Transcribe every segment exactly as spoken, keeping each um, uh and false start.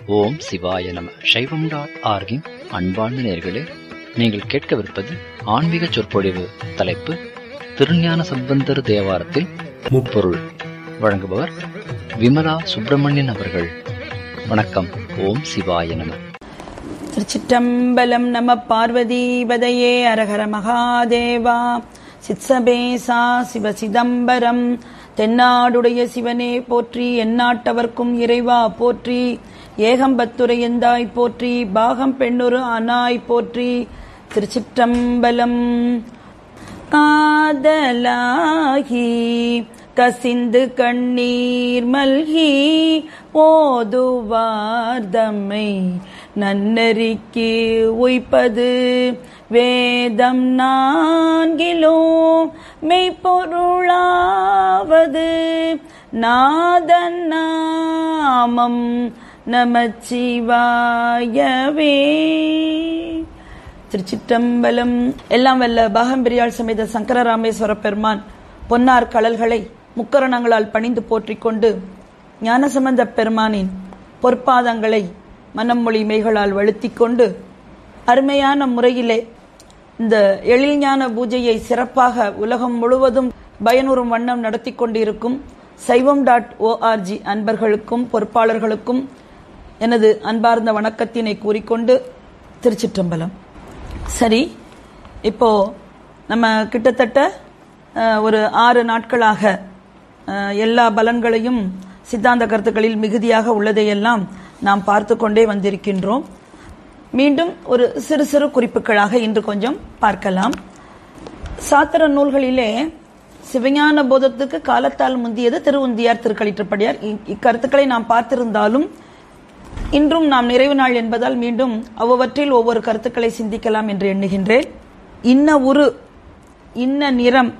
ஓம் சிவாய நம. சைவம் டாட் ஆர்கின் அன்பார்ந்த நேயர்களே, நீங்கள் கேட்கவிருப்பது ஆன்மீக சொற்பொழிவு. தலைப்பு திருஞான சம்பந்தர் தேவாரத்தில் முப்பொருள். வழங்குபவர் விமலா சுப்பிரமணியன் அவர்கள். வணக்கம். ஓம் சிவாய நம. திருச்சிற்றம்பலம். நம பார்வதீபதையே. அரஹர மகாதேவா. சித்சபேசா சிவ சிதம்பரம். தென்னாடுடைய சிவனே போற்றி, எந்நாட்டவர்க்கும் இறைவா போற்றி, ஏகம்பத்துரையந்தாய் போற்றி, பாகம் பெண்ணொரு ஆனாய் போற்றி. திருச்சிற்றம்பலம். காதலாகி கசிந்து கண்ணீர் மல்கி ஓதுவார்தம்மை நன்னறிக்கு உய்ப்பது வேதம் நான்கிலோ மெய்ப்பொருளாவது நாதன் நாமம் நமச்சிவாயவே. திருச்சிற்றம்பலம். எல்லாம் வல்ல பாகம்பிரியாள் சமேத சங்கர ராமேஸ்வர பெருமான் பொன்னார் கடல்களை முக்கரணங்களால் பணிந்து போற்றிக் கொண்டு ஞானசம்பந்த பெருமானின் பொற்பாதங்களை மனம் மொழி மெய்களால் வழுத்திக் கொண்டு அருமையான முறையிலே இந்த எழில்ஞான பூஜையை சிறப்பாக உலகம் முழுவதும் பயனுறும் வண்ணம் நடத்தி கொண்டிருக்கும் சைவம் டாட் ஓஆர்ஜி அன்பர்களுக்கும் பொறுப்பாளர்களுக்கும் எனது அன்பார்ந்த வணக்கத்தினை கூறிக்கொண்டு திருச்சிற்றம்பலம். சரி, இப்போ நம்ம கிட்டத்தட்ட ஒரு ஆறு நாட்களாக எல்லா பலன்களையும் சித்தாந்த கருத்துக்களில் மிகுதியாக உள்ளதையெல்லாம் நாம் பார்த்து கொண்டே வந்திருக்கின்றோம். மீண்டும் ஒரு சிறு சிறு குறிப்புகளாக இன்று கொஞ்சம் பார்க்கலாம். சாத்திர நூல்களிலே சிவஞான போதத்துக்கு காலத்தால் முந்தியது திருவுந்தியார், திருக்களிற்றுப்படியார். இக்கருத்துக்களை நாம் பார்த்திருந்தாலும் இன்றும் நாம் நிறைவு நாள் என்பதால் மீண்டும் அவ்வவற்றில் ஒவ்வொரு கருத்துக்களை சிந்திக்கலாம் என்று எண்ணுகின்றேன். இன்ன உரு இன்ன நிறம்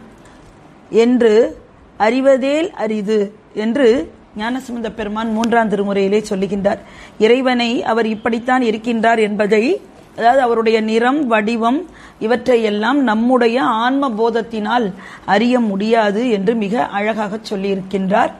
என்று அறிவதேல் அரிது என்று ஞானசம்பந்த பெருமான் மூன்றாம் திருமுறையிலே சொல்லுகின்றார். இறைவனை அவர் இப்படித்தான் இருக்கின்றார் என்பதை, அதாவது அவருடைய நிறம், வடிவம் இவற்றையெல்லாம் நம்முடைய ஆன்ம போதத்தினால் அறிய முடியாது என்று மிக அழகாக சொல்லியிருக்கின்றார்.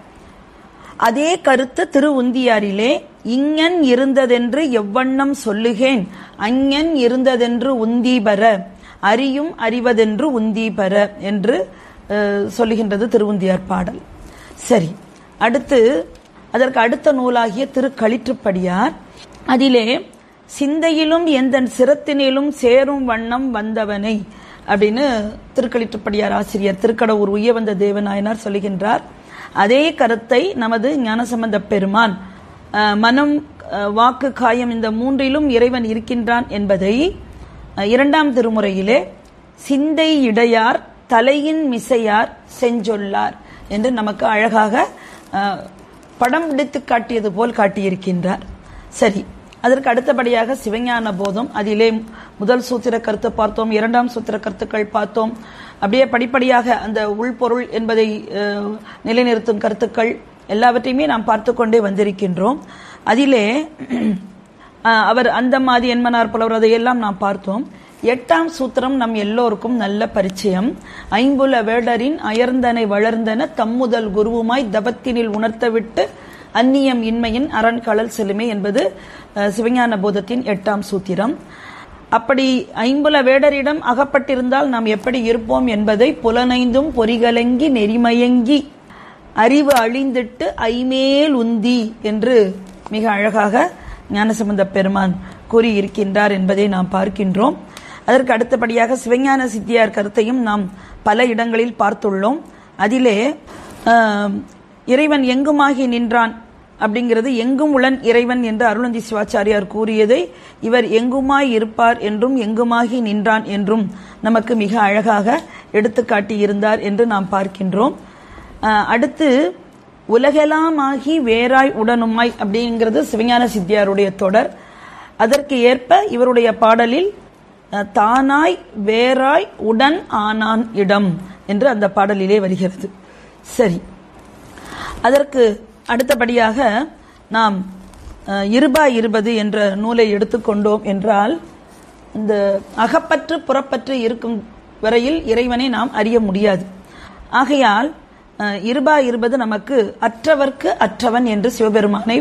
அதே கருத்து திருவுந்தியாரிலே இங்கன் இருந்ததென்று எவ்வண்ணம் சொல்லுகேன், அங்கன் இருந்ததென்று உந்தி பெற, அறியும் அறிவதென்று உந்தி பெற என்று சொல்லுகின்றது திருவுந்தியார் பாடல். சரி, அடுத்து அதற்கு அடுத்த நூலாகிய திருக்களிற்றுப்படியார். அதிலே சிந்தையிலும் எந்த சிரத்தினிலும் சேரும் வண்ணம் வந்தவனை அப்படின்னு திருக்களிற்றுப்படியார் ஆசிரியர் திருக்கடவுர் உய்ய வந்த தேவநாயனார் சொல்லுகின்றார். அதே கருத்தை நமது ஞானசம்பந்த பெருமான் மனம், வாக்கு, காயம் இந்த மூன்றிலும் இறைவன் இருக்கின்றான் என்பதை இரண்டாம் திருமுறையிலே சிந்தை இடையார் தலையின் மிசையார் செஞ்சொல்லார் என்று நமக்கு அழகாக படம் பிடித்து காட்டியது போல் காட்டியிருக்கின்றார். சரி, அதற்கு அடுத்தபடியாக சிவஞான போதம். அதிலே முதல் சூத்திர கருத்து பார்த்தோம், இரண்டாம் சூத்திர கருத்துக்கள் பார்த்தோம். அப்படியே படிப்படியாக அந்த உள்பொருள் என்பதை நிலைநிறுத்தும் கருத்துக்கள் எல்லாவற்றையுமே நாம் பார்த்து கொண்டே வந்திருக்கின்றோம். அதிலே அவர் அந்த மாதிரி என்மனார் புலவர் அதையெல்லாம் நாம் பார்த்தோம். எட்டாம் சூத்திரம் நம் எல்லோருக்கும் நல்ல பரிச்சயம். ஐம்புல வேடரின் அயர்ந்தனை வளர்ந்தன தம்முதல் குருவுமாய் தபத்தினில் உணர்த்தவிட்டு அந்நியம் இன்மையின் அரண் களல் செலுமே என்பது சிவஞான போதத்தின் எட்டாம் சூத்திரம். அப்படி ஐம்புல வேடரிடம் அகப்பட்டிருந்தால் நாம் எப்படி இருப்போம் என்பதை புலனைந்தும் பொறிகலங்கி நெறிமயங்கி அறிவு அழிந்திட்டு ஐமேல் உந்தி என்று மிக அழகாக ஞானசம்பந்த பெருமான் கூறியிருக்கின்றார் என்பதை நாம் பார்க்கின்றோம். அதற்கு அடுத்தபடியாக சிவஞான சித்தியார் கருத்தையும் நாம் பல இடங்களில் பார்த்துள்ளோம். அதிலே இறைவன் எங்குமாகி நின்றான் அப்படிங்கிறது, எங்கும் உளன் இறைவன் என்று அருளந்தி சிவாச்சாரியார் கூறியதை இவர் எங்குமாய் இருப்பார் என்றும் எங்குமாகி நின்றான் என்றும் நமக்கு மிக அழகாக எடுத்துக்காட்டி இருந்தார் என்று நாம் பார்க்கின்றோம். அடுத்து உலகெல்லாம் ஆகி வேறாய் உடனுமாய் அப்படிங்கிறது சிவஞான சித்தியாருடைய தொடர். அதற்கு ஏற்ப இவருடைய பாடலில் தானாய் வேறாய் உடன் ஆனான் இடம் என்று அந்த பாடலிலே வருகிறது. சரி, அதற்கு அடுத்தபடியாக நாம் இருபா இருபது என்ற நூலை எடுத்துக்கொண்டோம் என்றால், இந்த அகப்பற்று புறப்பற்று இருக்கும் வரையில் இறைவனை நாம் அறிய முடியாது. ஆகையால் இருபா இருபது நமக்கு அற்றவர்க்கு அற்றவன் என்று சிவபெருமானை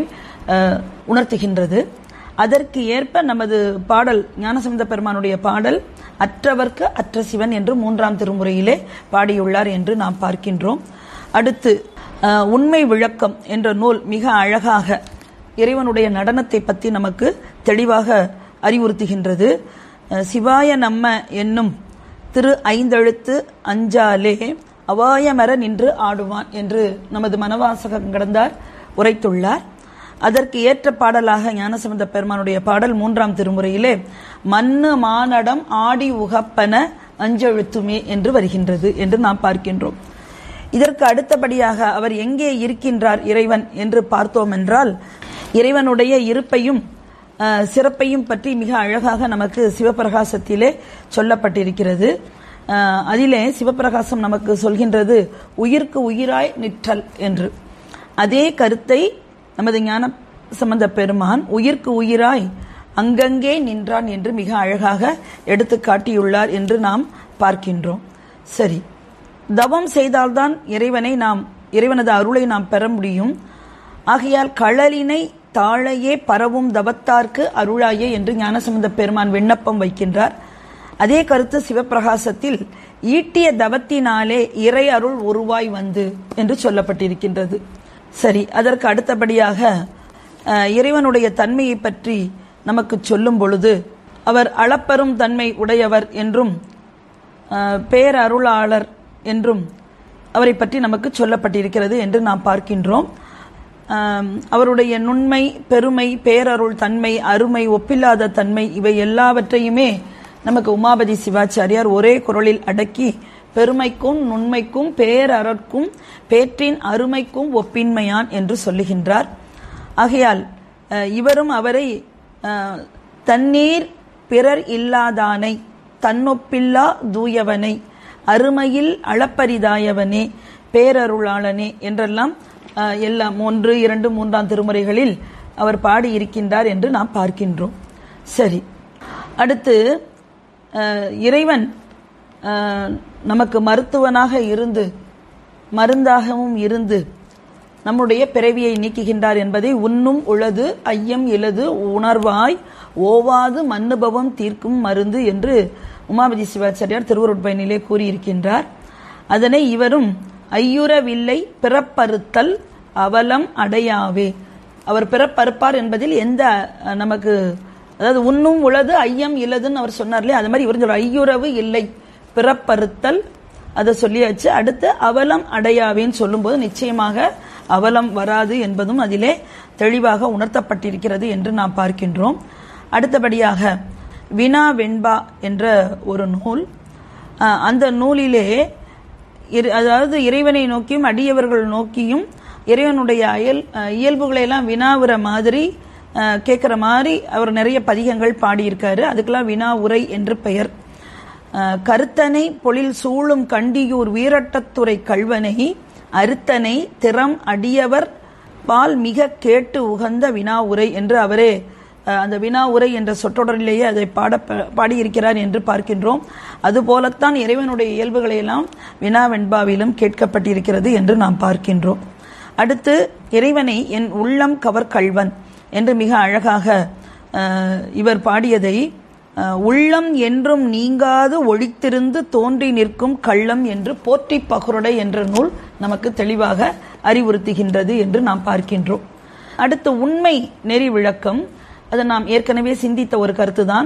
உணர்த்துகின்றது. அதற்கு ஏற்ப நமது பாடல் ஞானசம்பந்த பெருமானுடைய பாடல் அற்றவர்க்கு அற்ற சிவன் என்று மூன்றாம் திருமுறையிலே பாடியுள்ளார் என்று நாம் பார்க்கின்றோம். அடுத்து உண்மை விளக்கம் என்ற நூல் மிக அழகாக இறைவனுடைய நடனத்தை பற்றி நமக்கு தெளிவாக அறிவுறுத்துகின்றது. சிவாய நம்ம என்னும் திரு ஐந்தெழுத்து அஞ்சாலே அவாயமர நின்று ஆடுவான் என்று நமது மனவாசகம் கடந்தார் உரைத்துள்ளார். அதற்கு ஏற்ற பாடலாக ஞானசம்பந்த பெருமானுடைய பாடல் மூன்றாம் திருமுறையிலே மண்ணு மானடம் ஆடி உகப்பன அஞ்செழுத்துமே என்று வருகின்றது என்று நாம் பார்க்கின்றோம். இதற்கு அடுத்தபடியாக அவர் எங்கே இருக்கின்றார் இறைவன் என்று பார்த்தோம் என்றால், இறைவனுடைய இருப்பையும் சிறப்பையும் பற்றி மிக அழகாக நமக்கு சிவபிரகாசத்திலே சொல்லப்பட்டிருக்கிறது. அதிலே சிவபிரகாசம் நமக்கு சொல்கின்றது உயிர்க்கு உயிராய் நிற்றல் என்று. அதே கருத்தை நமது ஞான சம்பந்த பெருமான் உயிர்க்கு உயிராய் அங்கங்கே நின்றான் என்று மிக அழகாக எடுத்து காட்டியுள்ளார் என்று நாம் பார்க்கின்றோம். சரி, தவம் செய்தால்தான் இறைவனை நாம் இறைவனது அருளை நாம் பெற முடியும். ஆகையால் களலினை தாழையே பரவும் தவத்தார்க்கு அருளாயே என்று ஞானசம்பந்த பெருமான் விண்ணப்பம் வைக்கின்றார். அதே கருத்து சிவபிரகாசத்தில் ஈட்டிய தவத்தினாலே இறை அருள் உருவாய் வந்து என்று சொல்லப்பட்டிருக்கின்றது. சரி, அதற்கு அடுத்தபடியாக இறைவனுடைய தன்மையை பற்றி நமக்கு சொல்லும் பொழுது அவர் அளப்பெரும் தன்மை உடையவர் என்றும் பேரருளாளர் என்றும் அவரை பற்றி நமக்கு சொல்லப்பட்டிருக்கிறது என்று நாம் பார்க்கின்றோம். அவருடைய நுண்மை, பெருமை, பேரருள் தன்மை, அருமை, ஒப்பில்லாத தன்மை இவை எல்லாவற்றையுமே நமக்கு உமாபதி சிவாச்சாரியார் ஒரே குரலில் அடக்கி பெருமைக்கும் நுண்மைக்கும் பேரறற்கும் பேற்றின் அருமைக்கும் ஒப்பின்மையான் என்று சொல்லுகின்றார். ஆகையால் இவரும் அவரை தண்ணீர் பிறர் இல்லாதானை தன்னொப்பில்லா தூயவனை அருமையில் அளப்பரிதாயவனே பேரருளாளனே என்றெல்லாம் எல்லாம் ஒன்று இரண்டு மூன்றாம் திருமுறைகளில் அவர் பாடி இருக்கின்றார் என்று நாம் பார்க்கின்றோம். சரி, அடுத்து இறைவன் நமக்கு மருத்துவனாக இருந்து மருந்தாகவும் இருந்து நம்முடைய பிறவியை நீக்குகின்றார் என்பதை உண்ணும் உளது ஐயம் இலது உணர்வாய் ஓவாது மன்னுபவம் தீர்க்கும் மருந்து என்று உமாபதி சிவாச்சாரியார் திருவருட்பயனிலே கூறியிருக்கின்றார். அதனை இவரும் ஐயுறவில்லை பிறப்பறுத்தல் அவலம் அடையாவே, அவர் பிறப்பறுப்பார் என்பதில் எந்த நமக்கு, அதாவது உண்ணும் உளது ஐயம் இலதுன்னு அவர் சொன்னார்லே, அது மாதிரி இவர் சொல்ற ஐயுறவு இல்லை பிறப்பறுத்தல் அதை சொல்லியாச்சு. அடுத்து அவலம் அடையாவேன்னு சொல்லும்போது நிச்சயமாக அவலம் வராது என்பதும் அதிலே தெளிவாக உணர்த்தப்பட்டிருக்கிறது என்று நாம் பார்க்கின்றோம். அடுத்தபடியாக வினா வெண்பா என்ற ஒரு நூல், அந்த நூலிலே அதாவது இறைவனை நோக்கியும் அடியவர்கள் நோக்கியும் இறைவனுடைய அயல் இயல்புகளை எல்லாம் வினாவுற மாதிரி கேட்கிற மாதிரி அவர் நிறைய பதிகங்கள் பாடியிருக்காரு. அதுக்கெல்லாம் வினா உரை என்று பெயர். கருத்தனை பொழில் சூழும் கண்டியூர் வீரட்டத்துறை கல்வனை அறுத்தனை திறம் அடியவர் பால் மிக கேட்டு உகந்த வினா உரை என்று அவரே அந்த வினா உரை என்ற சொற்றொடரிலேயே அதை பாட பாடியிருக்கிறார் என்று பார்க்கின்றோம். அதுபோலத்தான் இறைவனுடைய இயல்புகளை எல்லாம் வினா வெண்பாவிலும் கேட்கப்பட்டிருக்கிறது என்று நாம் பார்க்கின்றோம். அடுத்து இறைவனை என் உள்ளம் கவர் கள்வன் என்று மிக அழகாக இவர் பாடியதை உள்ளம் என்றும் நீங்காது ஒழித்திருந்து தோன்றி நிற்கும் கள்ளம் என்று போற்றி பகுருடை என்ற நூல் நமக்கு தெளிவாக அறிவுறுத்துகின்றது என்று நாம் பார்க்கின்றோம். அடுத்து உண்மை நெறி விளக்கம், அது நாம் ஏற்கனவே சிந்தித்த ஒரு கருத்துதான்.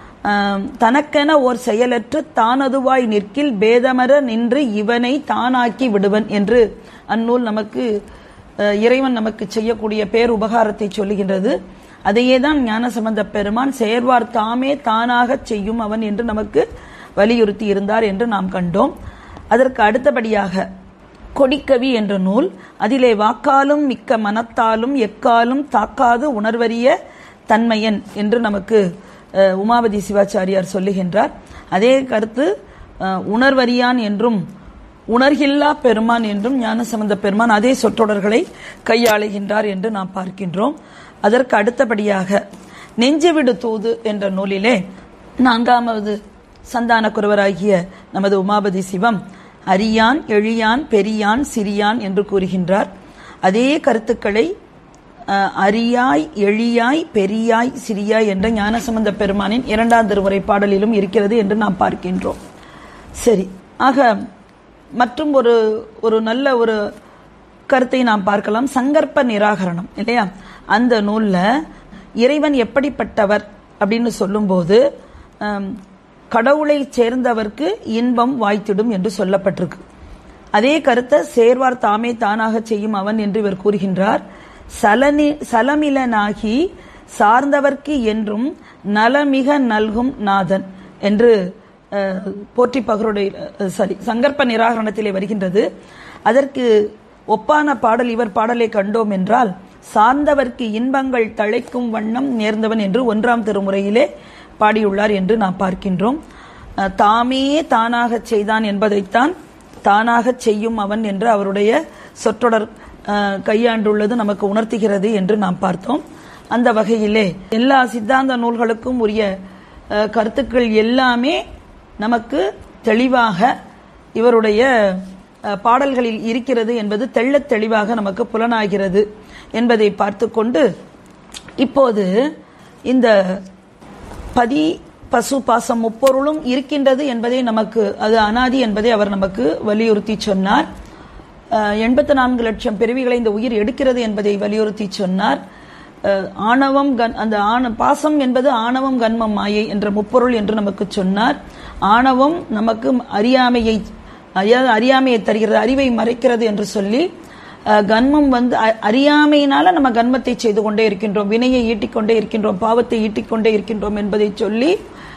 தனக்கென ஓர் செயலற்று தானதுவாய் நிற்கில் பேதமர நின்று இவனை தானாக்கி விடுவன் என்று அந்நூல் நமக்கு இறைவன் நமக்கு செய்யக்கூடிய பேர் உபகாரத்தை சொல்லுகின்றது. அதையே தான் ஞானசம்பந்த பெருமான் செயற்வார் தாமே தானாக செய்யும் அவன் என்று நமக்கு வலியுறுத்தி இருந்தார் என்று நாம் கண்டோம். அதற்கு அடுத்தபடியாக கொடிக்கவி என்ற நூல், அதிலே வாக்காலும் மிக்க மனத்தாலும் எக்காலும் தாக்காது உணர்வறிய தன்மையன் என்று நமக்கு உமாபதி சிவாச்சாரியார் சொல்லுகின்றார். அதே கருத்து உணர்வறியான் என்றும் உணர்கில்லா பெருமான் என்றும் ஞானசம்பந்த பெருமான் அதே சொற்றொடர்களை கையாளுகின்றார் என்று நாம் பார்க்கின்றோம். அதற்கு அடுத்தபடியாக நெஞ்சுவிடு தூது என்ற நூலிலே நான்காவது சந்தான குருவராகிய நமது உமாபதி சிவம் அரியான் எழியான் பெரியான் சிறியான் என்று கூறுகின்றார். அதே கருத்துக்களை அரியாய் எளியாய் பெரியாய் சிறியாய் என்ற ஞானசம்பந்த பெருமானின் இரண்டாம் திருமுறை பாடலிலும் இருக்கிறது என்று நாம் பார்க்கின்றோம். சரி, ஆக மற்றும் ஒரு ஒரு நல்ல ஒரு கருத்தை நாம் பார்க்கலாம். சங்கற்ப நிராகரணம் இல்லையா, அந்த நூல்ல இறைவன் எப்படிப்பட்டவர் அப்படின்னு சொல்லும்போது கடவுளை சேர்ந்தவர்க்கு இன்பம் வாய்த்திடும் என்று சொல்லப்பட்டிருக்கு. அதே கருத்தை சேர்வார் தாமே தானாக செய்யும் அவன் என்று இவர் கூறுகின்றார். சலனி சலமிலனாகி சார்ந்தவர்க்கு என்றும் நலமிக நல்கும் நாதன் என்று போற்றி பகருடைய சரி சங்கற்ப நிராகரணத்திலே வருகின்றது. அதற்கு ஒப்பான பாடல் இவர் பாடலை கண்டோம் என்றால், சார்ந்தவர்க்கு இன்பங்கள் தழைக்கும் வண்ணம் நேர்ந்தவன் என்று ஒன்றாம் திருமுறையிலே பாடியுள்ளார் என்று நாம் பார்க்கின்றோம். தாமே தானாக செய்தான் என்பதைத்தான் தானாக செய்யும் அவன் என்று அவருடைய சொற்றொடர் கையாண்டுள்ளது நமக்கு உணர்த்துகிறது என்று நாம் பார்த்தோம். அந்த வகையிலே எல்லா சித்தாந்த நூல்களுக்கும் உரிய கருத்துக்கள் எல்லாமே நமக்கு தெளிவாக இவருடைய பாடல்களில் இருக்கிறது என்பது தெள்ளத் தெளிவாக நமக்கு புலனாகிறது என்பதை பார்த்து கொண்டு, இப்போது இந்த பதி பசு பாசம் முப்பொருளும் இருக்கின்றது என்பதை நமக்கு, அது அனாதி என்பதை அவர் நமக்கு வலியுறுத்தி சொன்னார். எண்பத்தி நான்கு லட்சம் பிறவிகளை இந்த உயிர் எடுக்கிறது என்பதை வலியுறுத்தி சொன்னார். ஆணவம் அந்த ஆண பாசம் என்பது ஆணவம் கன்மம் மாயை என்ற முப்பொருள் என்று நமக்கு சொன்னார். ஆணவம் நமக்கு அறியாமையை அறியாமையை தருகிறது, அறிவை மறைக்கிறது என்று சொல்லி, கன்மம் வந்து அறியாமையினால நம்ம கன்மத்தை செய்து கொண்டே இருக்கின்றோம், வினையை ஈட்டிக்கொண்டே இருக்கின்றோம், பாவத்தை ஈட்டிக்கொண்டே இருக்கின்றோம் என்பதை சொல்லி,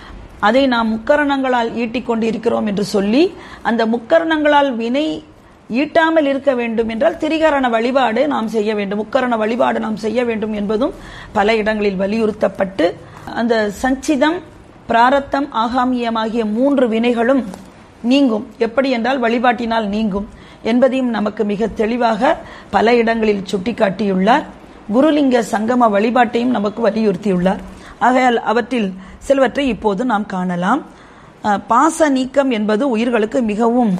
அதை நாம் முக்கரணங்களால் ஈட்டிக்கொண்டு இருக்கிறோம் என்று சொல்லி, அந்த முக்கரணங்களால் வினை ஈட்டாமல் இருக்க வேண்டும் என்றால் திரிகரண வழிபாடு நாம் செய்ய வேண்டும், முக்கரண வழிபாடு நாம் செய்ய வேண்டும் என்பதும் பல இடங்களில் வலியுறுத்தப்பட்டு, அந்த சஞ்சிதம் பிராரத்தம் ஆகாமியமாகிய மூன்று வினைகளும் நீங்கும், எப்படி என்றால் வழிபாட்டினால் நீங்கும் என்பதையும் நமக்கு மிக தெளிவாக பல இடங்களில் சுட்டிக்காட்டியுள்ளார். குருலிங்க சங்கம வழிபாட்டையும் நமக்கு வலியுறுத்தியுள்ளார். ஆகையால் அவற்றில் சிலவற்றை இப்போது நாம் காணலாம். பாச நீக்கம் என்பது உயிர்களுக்கு மிகவும்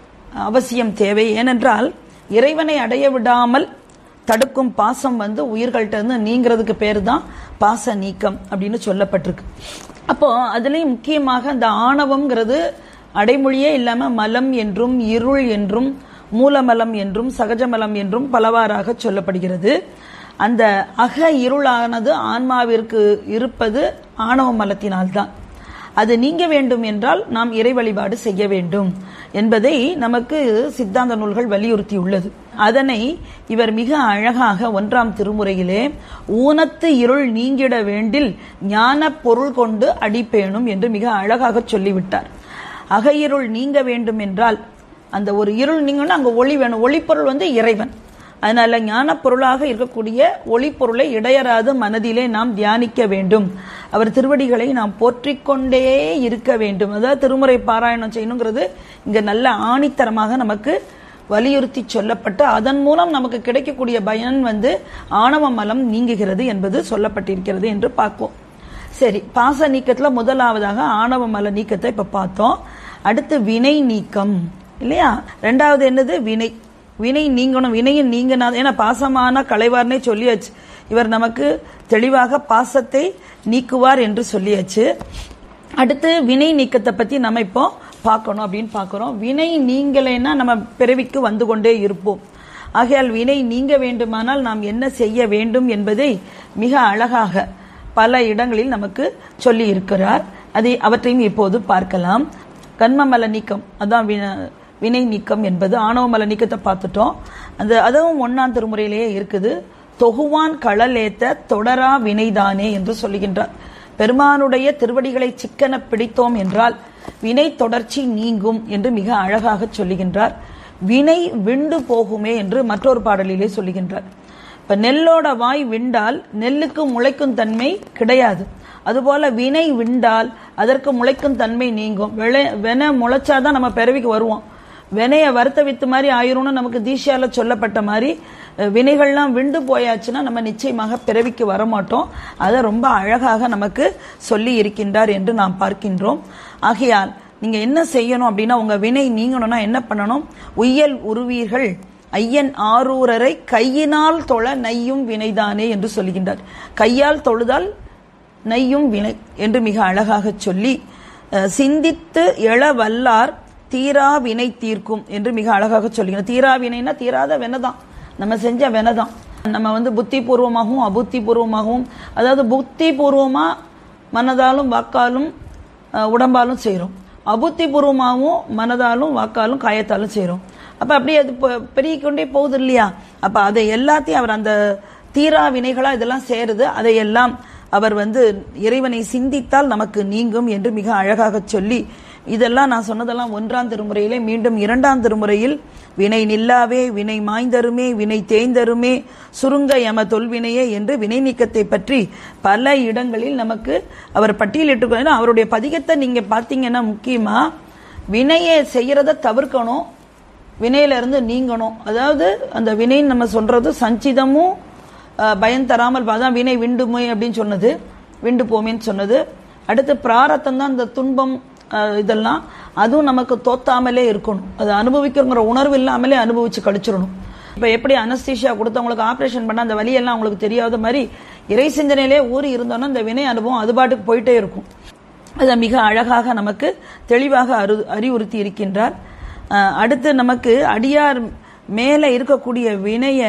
அவசியம் தேவை. ஏனென்றால் இறைவனை அடைய விடாமல் தடுக்கும் பாசம் வந்து உயிர்கள்ட்ட இருந்து நீங்கிறதுக்கு பேர் தான் பாச நீக்கம் அப்படின்னு சொல்லப்பட்டிருக்கு. அப்போ அதுலயும் முக்கியமாக அந்த ஆணவம்ங்கிறது அடைமொழியே இல்லாம மலம் என்றும் இருள் என்றும் மூலமலம் என்றும் சகஜமலம் என்றும் பலவாறாக சொல்லப்படுகிறது. அந்த அக இருளானது ஆன்மாவிற்கு இருப்பது ஆணவ மலத்தினால்தான். அது நீங்க வேண்டும் என்றால் நாம் இறை வழிபாடு செய்ய வேண்டும் என்பதை நமக்கு சித்தாந்த நூல்கள் வலியுறுத்தியுள்ளது. அதனை இவர் மிக அழகாக ஒன்றாம் திருமுறையிலே ஊனத்து இருள் நீங்கிட வேண்டில் ஞான பொருள் கொண்டு அடிப்பேணும் என்று மிக அழகாக சொல்லிவிட்டார். அக இருள் நீங்க வேண்டும் என்றால் அந்த ஒரு இருள் நீங்கணும், அங்க ஒளி வேணும். ஒளிப்பொருள் வந்து இறைவன். அதனால ஞான பொருளாக இருக்கக்கூடிய ஒளிப்பொருளை இடையராது மனதிலே நாம் தியானிக்க வேண்டும். அவர் திருவடிகளை நாம் போற்றிக்கொண்டே இருக்க வேண்டும். அதாவது திருமுறை பாராயணம் செய்யணுங்கிறது இங்க நல்ல ஆணித்தரமாக நமக்கு வலியுறுத்தி சொல்லப்பட்டு, அதன் மூலம் நமக்கு கிடைக்கக்கூடிய பயன் வந்து ஆணவ மலம் நீங்குகிறது என்பது சொல்லப்பட்டிருக்கிறது என்று பார்ப்போம். சரி, பாச நீக்கத்துல முதலாவதாக ஆணவ மல நீக்கத்தை இப்ப பார்த்தோம். அடுத்து வினை நீக்கம் இல்லையா? ரெண்டாவது என்னது? வினை. வினை நீங்கணும். வினையின் நீங்கினா, ஏன்னா பாசமான களைவார்னே சொல்லியாச்சு. இவர் நமக்கு தெளிவாக பாசத்தை நீக்குவார் என்று சொல்லியாச்சு. அடுத்து வினை நீக்கத்தை பத்தி நம்ம இப்போ பார்க்கணும் அப்படின்னு பார்க்கிறோம். வினை நீங்கலைன்னா நம்ம பிறவிக்கு வந்து கொண்டே இருப்போம். ஆகையால் வினை நீங்க வேண்டுமானால் நாம் என்ன செய்ய வேண்டும் என்பதை மிக அழகாக பல இடங்களில் நமக்கு சொல்லி இருக்கிறார். அதை அவற்றையும் இப்போது பார்க்கலாம். கன்மமல நீக்கம், அதான் வினை நீக்கம் என்பது. ஆணவ மல நீக்கத்தை பார்த்துட்டோம். அந்த அதுவும் ஒன்னாம் திருமுறையிலேயே இருக்குது. தொகுவான் களலேத்த தொடரா வினைதானே என்று சொல்லுகின்றார். பெருமானுடைய திருவடிகளை சிக்கன பிடித்தோம் என்றால் வினை தொடர்ச்சி நீங்கும் என்று மிக அழகாக சொல்லுகின்றார். வினை விண்டு போகுமே என்று மற்றொரு பாடலிலே சொல்லுகின்றார். இப்ப நெல்லோட வாய் விண்டால் நெல்லுக்கு முளைக்கும் தன்மை கிடையாது. அதுபோல வினை விண்டால் அதற்கு முளைக்கும் தன்மை நீங்கும். வென முளைச்சாதான் நம்ம பிறவிக்கு வருவோம். வினைய வருத்த வித்து மாதிரி ஆயிரும்னு நமக்கு தீட்சால சொல்லப்பட்ட மாதிரி வினைகள்லாம் விண்டு போயாச்சுன்னா நம்ம நிச்சயமாக பிறவிக்கு வரமாட்டோம். அதை ரொம்ப அழகாக நமக்கு சொல்லி இருக்கின்றார் என்று நாம் பார்க்கின்றோம். ஆகையால் நீங்க என்ன செய்யணும் அப்படின்னா, உங்க வினை நீங்கணும்னா என்ன பண்ணணும்? உய்யல் உருவீர்கள் ஐயன் ஆரூரரை கையினால் தொழ நையும் வினைதானே என்று சொல்லுகின்றார். கையால் தொழுதால் நையும் வினை என்று மிக அழகாக சொல்லி, சிந்தித்து எழ வல்லார் தீரா வினை தீர்க்கும் என்று மிக அழகாக சொல்லுகிறார். தீரா வினைனா தீராத வினைதான், நம்ம செஞ்ச வினைதான். நம்ம வந்து புத்தி பூர்வமாகவும் அபுத்தி பூர்வமாகவும், அதாவது புத்தி பூர்வமா மனதாலும் வாக்காலும் உடம்பாலும் செய்கிறோம், அபுத்தி பூர்வமாகவும் மனதாலும் வாக்காலும் காயத்தாலும் செய்கிறோம். அப்ப அப்படியே அது பெருகிக்கொண்டே போகுது இல்லையா? அப்ப அதை எல்லாத்தையும் அவர் அந்த தீரா வினைகளா இதெல்லாம் சேருது, அதையெல்லாம் அவர் வந்து இறைவனை சிந்தித்தால் நமக்கு நீங்கும் என்று மிக அழகாக சொல்லி, இதெல்லாம் நான் சொன்னதெல்லாம் ஒன்றாம் திருமுறையிலே மீண்டும் இரண்டாம் திருமுறையில் வினை நில்லாவே, வினை மாய்ந்தருமே, வினை தேய்ந்தருமே, சுருங்க யம தொல்வினையே என்று வினை நீக்கத்தை பற்றி பல இடங்களில் நமக்கு அவர் பட்டியலிட்டு, அவருடைய பதிகத்தை நீங்க பாத்தீங்கன்னா முக்கியமா வினையை செய்யறத தவிர்க்கணும், வினையில இருந்து நீங்கணும். அதாவது அந்த வினைன்னு நம்ம சொல்றது சஞ்சிதமும் பயம் தராமல் அதான் வினை விண்டுமே அப்படின்னு சொன்னது, விண்டு போமேன்னு சொன்னது. அடுத்து பிராரத்தம் தான் இந்த துன்பம் இதெல்லாம், அதுவும் நமக்கு தோத்தாமலே இருக்கணும், அது அனுபவிக்கிற உணர்வு இல்லாமலே அனுபவிச்சு கழிச்சிடணும். இப்ப எப்படி அனஸ்தீஷியா கொடுத்தவங்களுக்கு ஆபரேஷன் பண்ண அந்த வலியெல்லாம் அவங்களுக்கு தெரியாத மாதிரி இறை சிந்தனையிலே ஊறி இருந்தோன்னா இந்த வினை அனுபவம் அது பாட்டுக்கு போயிட்டே இருக்கும். அதை மிக அழகாக நமக்கு தெளிவாக அறி அறிவுறுத்தி இருக்கின்றார். அடுத்து நமக்கு அடியார் மேல இருக்கக்கூடிய வினைய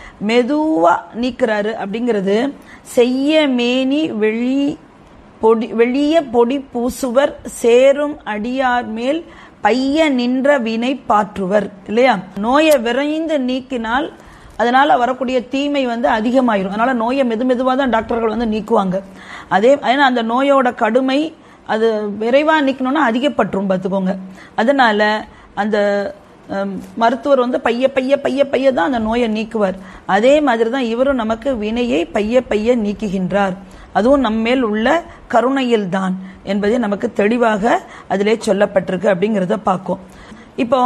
மெதுவா நீக்கிறாரு அப்படிங்கிறது, செய்ய மேனி வெளி பொடி வெளிய பொடி பூசுவர் சேரும் அடியார் மேல் பைய நின்ற வினை பாற்றுவர் இல்லையா? நோயை விரைந்து நீக்கினால் அதனால வரக்கூடிய தீமை வந்து அதிகமாயிரும். அதனால நோயை மெது மெதுவாக தான் டாக்டர்கள் வந்து நீக்குவாங்க. அதே ஏன்னா அந்த நோயோட கடுமை அது விரைவா நீக்கணும்னா அதிகப்பற்றும் பார்த்துக்கோங்க. அதனால அந்த மருத்துவர் வந்து பைய பைய பைய பைய தான் அந்த நோயை நீக்குவார். அதே மாதிரி தான் இவரும் நமக்கு வினையை பைய பைய நீக்குகின்றார், அதுவும் நம்மேல் உள்ள கருணையில் தான் என்பதை நமக்கு தெளிவாக அதிலே சொல்லப்பட்டிருக்கு அப்படிங்கிறத பார்க்கும். இப்போ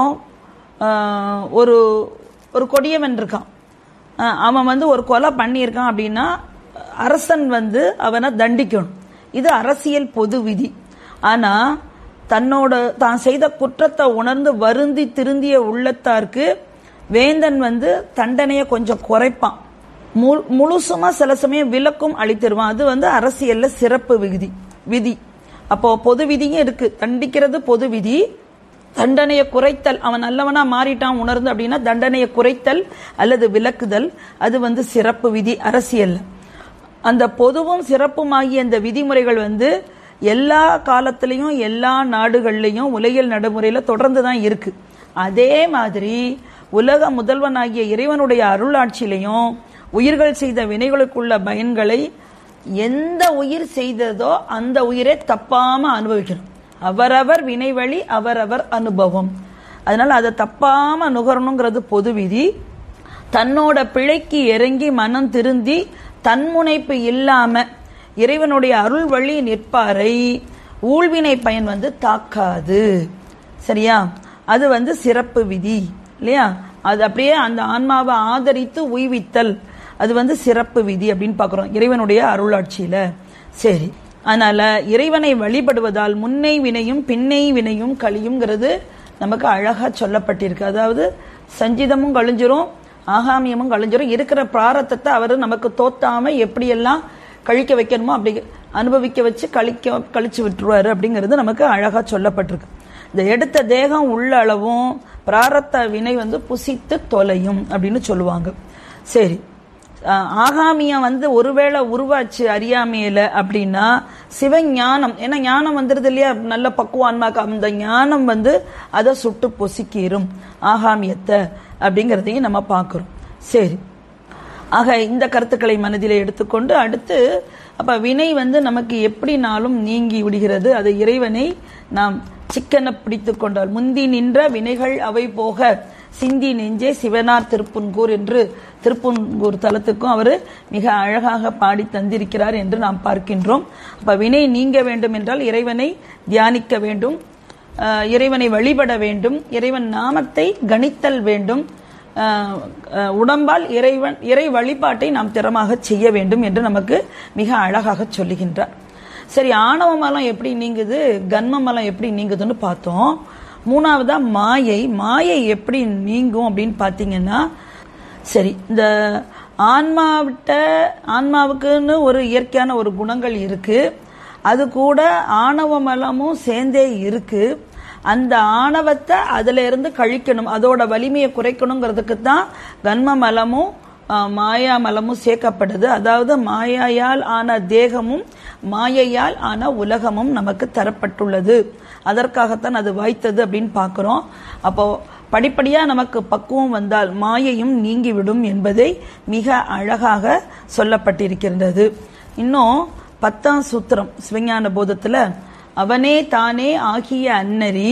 ஒரு ஒரு கொடியவன் இருக்கான், அவன் வந்து ஒரு கொலை பண்ணியிருக்கான் அப்படின்னா அரசன் வந்து அவனை தண்டிக்கணும், இது அரசியல் பொது விதி. ஆனா தன்னோட தான் செய்த குற்றத்தை உணர்ந்து வருந்தி திருந்திய உள்ளத்தார்க்கு வேந்தன் வந்து தண்டனையை கொஞ்சம் குறைப்பான், முழுசுமா சில சமயம் விலக்கும் அளித்திருவான். அது வந்து அரசியல்ல சிறப்பு விதி விதி அப்போ பொது விதியும் இருக்கு, தண்டிக்கிறது பொது விதி, தண்டனையை குறைத்தல், அவன் நல்லவனா மாறிட்டான் உணர்ந்து அப்படின்னா தண்டனையை குறைத்தல் அல்லது விலக்குதல், அது வந்து சிறப்பு விதி அரசியல். அந்த பொதுவும் சிறப்புமாகிய அந்த விதிமுறைகள் வந்து எல்லா காலத்திலையும் எல்லா நாடுகள்லையும் உலகியல் நடைமுறையில தொடர்ந்து தான் இருக்கு. அதே மாதிரி உலக முதல்வனாகிய இறைவனுடைய அருளாட்சியிலையும் உயிர்கள் செய்த வினைகளுக்குள்ள பயன்களை எந்த உயிர் செய்ததோ அந்த உயிரை தப்பாம அனுபவிக்கணும். அவரவர் வினை வழி அவரவர் அனுபவம், அதனால அதை தப்பாம நுகரணுங்கிறது பொது விதி. தன்னோட பிழைக்கு இறங்கி மனம் திருந்தி தன்முனைப்பு இல்லாம இறைவனுடைய அருள் வழி நிற்பாரை ஊழ்வினை பயன் வந்து தாக்காது, சரியா? அது வந்து சிறப்பு விதி இல்லையா? அது அப்படியே அந்த ஆன்மாவை ஆதரித்து உய்வித்தல், அது வந்து சிறப்பு விதி அப்படின்னு பாக்குறோம் இறைவனுடைய அருளாட்சியில. சரி, அதனால இறைவனை வழிபடுவதால் முன்னை வினையும் பின்னை வினையும் கழியுங்கிறது நமக்கு அழகா சொல்லப்பட்டிருக்கு. அதாவது சஞ்சிதமும் கழிஞ்சிரும், ஆகாமியமும் கழிஞ்சிரும், இருக்கிற பிராரத்தத்தை அவர் நமக்கு தோத்தாம எப்படியெல்லாம் கழிக்க வைக்கணுமோ அப்படி அனுபவிக்க வச்சு கழிக்க கழிச்சு விட்டுருவாரு அப்படிங்கிறது நமக்கு அழகா சொல்லப்பட்டிருக்கு. இந்த எடுத்த தேகம் உள்ள அளவும் பிராரத்த வினை வந்து புசித்து தொலையும் அப்படின்னு சொல்லுவாங்க. சரி, ஆகாமியம் வந்து ஒருவேளை உருவாச்சு அறியாமையில அப்படின்னா சிவஞானம், ஏன்னா ஞானம் வந்துருது இல்லையா, நல்ல பக்குவான்மாக்கு அந்த ஞானம் வந்து அதை சுட்டு பொசிக்கிரும் ஆகாமியத்தை அப்படிங்கிறதையும் நம்ம பார்க்கிறோம். சரி, ஆக இந்த கருத்துக்களை மனதிலே எடுத்துக்கொண்டு அடுத்து அப்ப வினை வந்து நமக்கு எப்படினாலும் நீங்கி விடுகிறது. அதை இறைவனை நாம் சிக்கன பிடித்து கொண்டால் முந்தி நின்ற வினைகள் அவை போக சிந்தி நெஞ்சே சிவனார் திருப்புன்கூர் என்று திருப்புன்கூர் தலத்துக்கும் அவர் மிக அழகாக பாடி தந்திருக்கிறார் என்று நாம் பார்க்கின்றோம். அப்ப வினை நீங்க வேண்டும் என்றால் இறைவனை தியானிக்க வேண்டும், இறைவனை வழிபட வேண்டும், இறைவன் நாமத்தை கணித்தல் வேண்டும், உடம்பால் இறைவன் இறை வழிபாட்டை நாம் திறமாக செய்ய வேண்டும் என்று நமக்கு மிக அழகாக சொல்லுகின்றார். சரி, ஆணவ மலம் எப்படி நீங்குது, கன்ம மலம் எப்படி நீங்குதுன்னு பார்த்தோம். மூணாவதா மாயை. மாயை எப்படி நீங்கும் அப்படின்னு பாத்தீங்கன்னா, சரி, இந்த ஆன்மாவிட்ட ஆன்மாவுக்குன்னு ஒரு இயற்கையான ஒரு குணங்கள் இருக்கு, அது கூட ஆணவ மலமும் சேர்ந்தே இருக்கு. அந்த ஆணவத்தை அதுல இருந்து கழிக்கணும், அதோட வலிமையை குறைக்கணுங்கிறதுக்கு தான் கன்ம மலமும் மாயா மலமும் சேர்க்கப்படுது. அதாவது மாயாயால் ஆன தேகமும் மாயையால் ஆன உலகமும் நமக்கு தரப்பட்டுள்ளது. அதற்காகத்தான் அது வாய்த்தது அப்படின்னு பார்க்கிறோம். அப்போ படிப்படியா நமக்கு பக்குவம் வந்தால் மாயையும் நீங்கிவிடும் என்பதை மிக அழகாக சொல்லப்பட்டிருக்கின்றது. இன்னும் பத்தாம் சூத்திரம் சிவஞான போதத்துல, அவனே தானே ஆகிய அன்னரி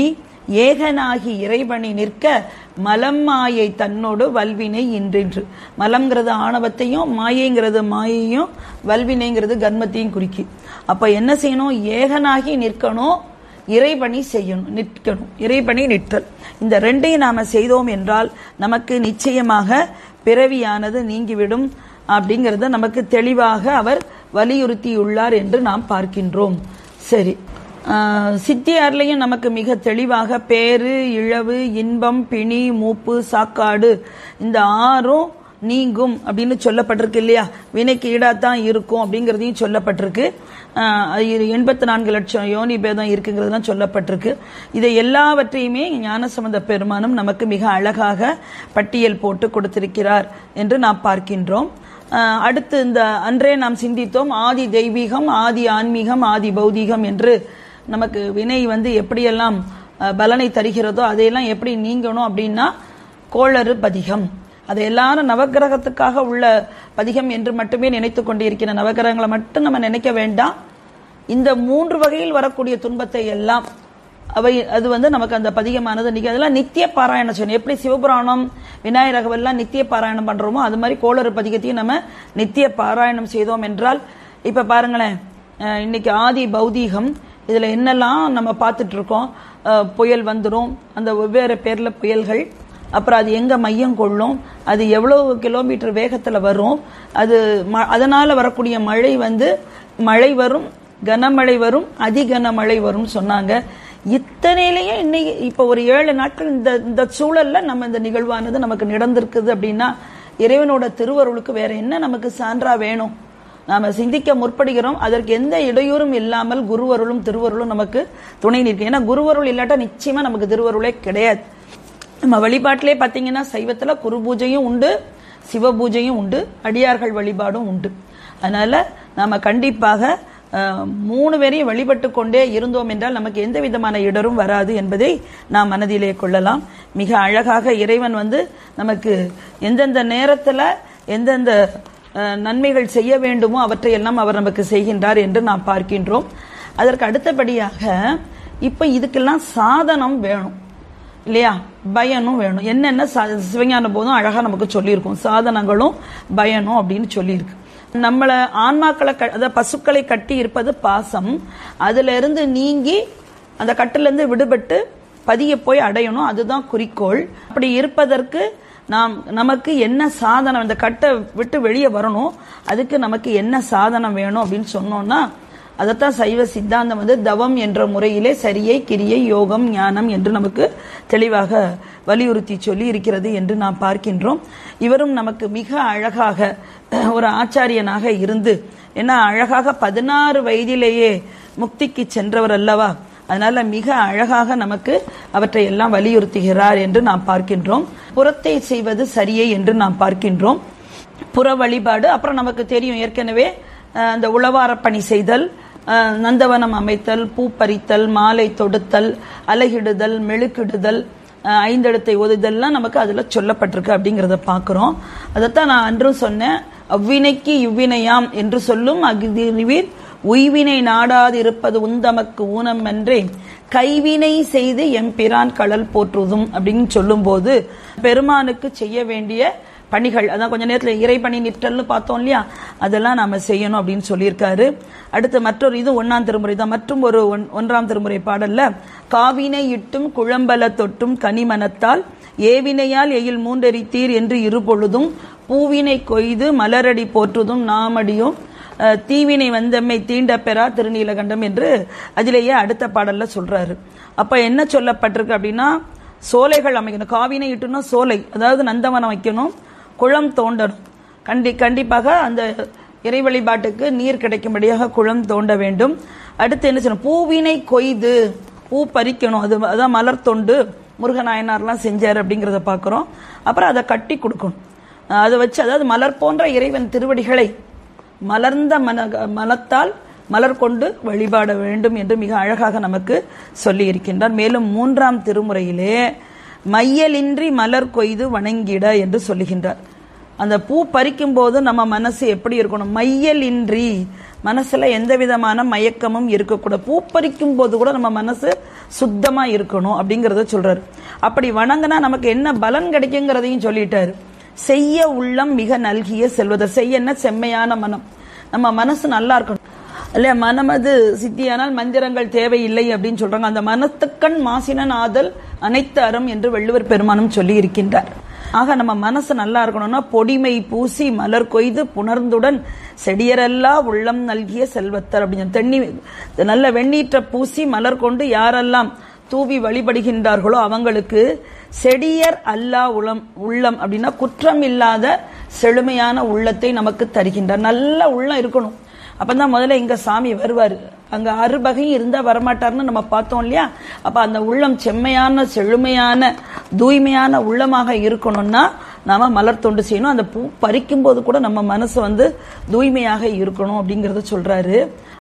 ஏகனாகி இறைவனை நிற்க மலம் மாயை தன்னோடு வல்வினை இன்றென்று. மலம்ங்கிறது ஆணவத்தையும், மாயைங்கிறது மாயையும், வல்வினைங்கிறது கர்மத்தையும் குறிக்கி. அப்ப என்ன செய்யணும்? ஏகனாகி நிற்கணும், இறைபணி செய்யணும், நிற்கணும், இறைபணி நிற்றல். இந்த ரெண்டையும் நாம செய்தோம் என்றால் நமக்கு நிச்சயமாக பிறவியானது நீங்கிவிடும் அப்படிங்கறத நமக்கு தெளிவாக அவர் வலியுறுத்தியுள்ளார் என்று நாம் பார்க்கின்றோம். சரி, சித்தியார்லையும் நமக்கு மிக தெளிவாக பேரு, இழவு, இன்பம், பிணி, மூப்பு, சாக்காடு இந்த ஆறும் நீங்கும் அப்படின்னு சொல்லப்பட்டிருக்கு இல்லையா? வினைக்கு ஈடாத்தான் இருக்கும் அப்படிங்கறதையும் சொல்லப்பட்டிருக்கு. எண்பத்தி நான்கு லட்சம் யோனி பேதம் இருக்குங்கிறதுலாம் சொல்லப்பட்டிருக்கு. இதை எல்லாவற்றையுமே ஞானசம்பந்த பெருமானும் நமக்கு மிக அழகாக பட்டியல் போட்டு கொடுத்திருக்கிறார் என்று நாம் பார்க்கின்றோம். அடுத்து இந்த அன்றே நாம் சிந்தித்தோம், ஆதி தெய்வீகம், ஆதி ஆன்மீகம், ஆதி பௌதீகம் என்று நமக்கு வினை வந்து எப்படியெல்லாம் பலனை தருகிறதோ அதையெல்லாம் எப்படி நீங்கணும் அப்படின்னா கோளறு பதிகம். அதை எல்லாரும் நவகிரகத்துக்காக உள்ள பதிகம் என்று மட்டுமே நினைத்துக் கொண்டிருக்கிற நவகிரகங்களை மட்டும் நம்ம நினைக்க வேண்டாம். இந்த மூன்று வகையில் வரக்கூடிய துன்பத்தை எல்லாம் அவை அது வந்து நமக்கு அந்த பதிகமானது நீங்க அதெல்லாம் நித்திய பாராயணம் செய்யணும். எப்படி சிவபுராணம் விநாயகர் எல்லாம் நித்திய பாராயணம் பண்றோமோ அது மாதிரி கோளறு பதிகத்தையும் நம்ம நித்திய பாராயணம் செய்தோம் என்றால், இப்ப பாருங்களேன், இன்னைக்கு ஆதி பௌதீகம் இதுல என்னெல்லாம் நம்ம பார்த்துட்டு இருக்கோம். புயல் வந்துடும், அந்த வெவ்வேறு பேர்ல புயல்கள், அப்புறம் அது எங்க மையம் கொள்ளும், அது எவ்வளவு கிலோமீட்டர் வேகத்துல வரும், அது அதனால வரக்கூடிய மழை வந்து மழை வரும், கனமழை வரும், அதிகனமழை வரும் சொன்னாங்க. இத்தனையிலேயே இன்னைக்கு இப்ப ஒரு ஏழு நாட்கள் இந்த இந்த சூழல்ல நம்ம இந்த நிகழ்வானது நமக்கு நடந்திருக்குது அப்படின்னா இறைவனோட திருவருளுக்கு வேற என்ன நமக்கு சான்றா வேணும்? நாம சிந்திக்க முற்படுகிறோம். அதற்கு எந்த இடையூறும் இல்லாமல் குருவருளும் திருவருளும் நமக்கு துணை நிற்கும். ஏன்னா குருவருள் இல்லாட்டா நிச்சயமா நமக்கு திருவருளே கிடையாது. நம்ம வழிபாட்டிலே பாத்தீங்கன்னா சைவத்துல குரு பூஜையும் உண்டு, சிவ பூஜையும் உண்டு, அடியார்கள் வழிபாடும் உண்டு. அதனால நாம கண்டிப்பாக மூணு பேரையும் வழிபட்டு கொண்டே இருந்தோம் என்றால் நமக்கு எந்த விதமான இடரும் வராது என்பதை நாம் மனதிலே கொள்ளலாம். மிக அழகாக இறைவன் வந்து நமக்கு எந்தெந்த நேரத்துல எந்தெந்த நன்மைகள் செய்ய வேண்டுமோ அவற்றை எல்லாம் அவர் நமக்கு செய்கின்றார் என்று நாம் பார்க்கின்றோம். அதற்கு அடுத்தபடியாக இப்ப இதுக்கெல்லாம் சாதனம் வேணும் இல்லையா? பயனும் வேணும். என்னென்ன சிவஞான போதும் அழகா நமக்கு சொல்லியிருக்கும், சாதனங்களும் பயனும் அப்படின்னு சொல்லியிருக்கு. நம்மள ஆன்மாக்களை அதாவது பசுக்களை கட்டி இருப்பது பாசம், அதுல இருந்து நீங்கி அந்த கட்டில இருந்து விடுபட்டு பதிய போய் அடையணும், அதுதான் குறிக்கோள். அப்படி இருப்பதற்கு நாம் நமக்கு என்ன சாதனம், இந்த கட்டை விட்டு வெளியே வரணும், அதுக்கு நமக்கு என்ன சாதனம் வேணும் அப்படின்னு சொன்னோம்னா அதைத்தான் சைவ சித்தாந்தம் வந்து தவம் என்ற முறையிலே சரியை, கிரியை, யோகம், ஞானம் என்று நமக்கு தெளிவாக வலியுறுத்தி சொல்லி இருக்கிறது என்று நாம் பார்க்கின்றோம். இவரும் நமக்கு மிக அழகாக ஒரு ஆச்சாரியனாக இருந்து, ஏன்னா அழகாக பதினாறு வயதிலேயே முக்திக்கு சென்றவர் அல்லவா, அதனால மிக அழகாக நமக்கு அவற்றை எல்லாம் வலியுறுத்துகிறார் என்று நாம் பார்க்கின்றோம். புறத்தை செய்வது சரியை என்று நாம் பார்க்கின்றோம். புற வழிபாடு அப்புறம் நமக்கு தெரியும் ஏற்கனவே, அந்த உழவார பணி செய்தல், நந்தவனம் அமைத்தல், பூ பறித்தல், மாலை தொடுத்தல், அலகிடுதல், மெழுக்கிடுதல், ஐந்தெழுத்தை ஓதுதல்லாம் நமக்கு அதுல சொல்லப்பட்டிருக்கு அப்படிங்கறத பாக்குறோம். அதைத்தான் நான் அன்றும் சொன்னேன், அவ்வினைக்கு இவ்வினையாம் என்று சொல்லும் அக்திரிவீர் உய்வினை நாடாது இருப்பது உந்தமக்கு ஊனம் என்றே கைவினை செய்து எம்பிரான் கடல் போற்றுதும் அப்படின்னு சொல்லும் போது பெருமானுக்கு செய்ய வேண்டிய பணிகள், அதான் கொஞ்ச நேரத்துல இறைபணி நிற்றல்னு பார்த்தோம் இல்லையா, அதெல்லாம் நாம செய்யணும் அப்படின்னு சொல்லியிருக்காரு. அடுத்து மற்றொரு இது ஒன்னாம் திருமுறை தான். மற்றும் ஒரு ஒன்றாம் திருமுறை பாடல்ல காவினை இட்டும் குழம்பல தொட்டும் கனிமனத்தால் ஏவினையால் எயில் மூன்றெரித்தீர் என்று இருபொழுதும் பூவினை கொய்து மலரடி போற்றுதும் நாமடியும் தீவினை வந்தம்மை தீண்ட பெறா திருநீலகண்டம் என்று அதிலேயே அடுத்த பாடல்ல சொல்றாரு. அப்ப என்ன சொல்லப்பட்டிருக்கு அப்படின்னா, சோலைகள் அமைக்கணும். காவினை இட்டுனா சோலை, அதாவது நந்தவனம் வைக்கணும், குளம் தோண்டணும். கண்டி கண்டிப்பாக அந்த இறை வழிபாட்டுக்கு நீர் கிடைக்கும்படியாக குளம் தோண்ட வேண்டும். அடுத்து என்ன சொல்லணும், பூவினை கொய்து, பூ பறிக்கணும். அது அதான் மலர் தொண்டு முருகநாயனார்லாம் செஞ்சார் அப்படிங்கிறத பார்க்குறோம். அப்புறம் அதை கட்டி கொடுக்கணும். அதை வச்சு, அதாவது மலர் போன்ற இறைவன் திருவடிகளை மலர்ந்த மன மனத்தால் மலர் கொண்டு வழிபாட வேண்டும் என்று மிக அழகாக நமக்கு சொல்லி இருக்கின்றார். மேலும் மூன்றாம் திருமுறையிலே மையலின்றி மலர் கொய்து வணங்கிட என்று சொல்லுகின்றார். அந்த பூ பறிக்கும் போது நம்ம மனசு எப்படி இருக்கணும், மையலின்றி, மனசுல எந்த விதமான மயக்கமும் இருக்கக்கூடாது. பூ பறிக்கும் போது கூட நம்ம மனசு சுத்தமா இருக்கணும் அப்படிங்கறத சொல்றாரு. அப்படி வணங்கினா நமக்கு என்ன பலன் கிடைக்குங்கிறதையும் சொல்லிட்டாரு. செய்ய உள்ளம் மிக நல்கிய செல்வதர், செய்யன்னா செம்மையான மனம். நம்ம மனசு நல்லா இருக்கணும் இல்லையா, மனமது சித்தியானால் மந்திரங்கள் தேவையில்லை அப்படின்னு சொல்றாங்க. அந்த மனத்துக்கண் மாசினன் ஆதல் அனைத்து அறம் என்று வள்ளுவர் பெருமானும் சொல்லி இருக்கின்றார். ஆக நம்ம மனசு நல்லா இருக்கணும்னா பொடிமை பூசி மலர் கொய்து புணர்ந்துடன் செடியரெல்லா உள்ளம் நல்கிய செல்வத்தர் அப்படின்னு தென்னி நல்ல வெண்ணீற்ற பூசி மலர் கொண்டு யாரெல்லாம் தூவி வழிபடுகின்றார்களோ அவங்களுக்கு செடியர் அல்லா உளம் உள்ளம் அப்படின்னா குற்றம் இல்லாத செழுமையான உள்ளத்தை நமக்கு தருகின்றார். நல்ல உள்ளம் இருக்கணும். அப்பதான் முதல்ல இங்க சாமி வருவாரு. அங்க அறுபகையும் இருந்தா வரமாட்டார்னு நம்ம பார்த்தோம் இல்லையா. அப்ப அந்த உள்ளம் செம்மையான செழுமையான தூய்மையான உள்ளமாக இருக்கணும்னா நாம மலர் தொண்டு செய்யணும். அந்த பூ பறிக்கும் போது கூட நம்ம மனசு வந்து தூய்மையாக இருக்கணும் அப்படிங்கறத சொல்றாரு.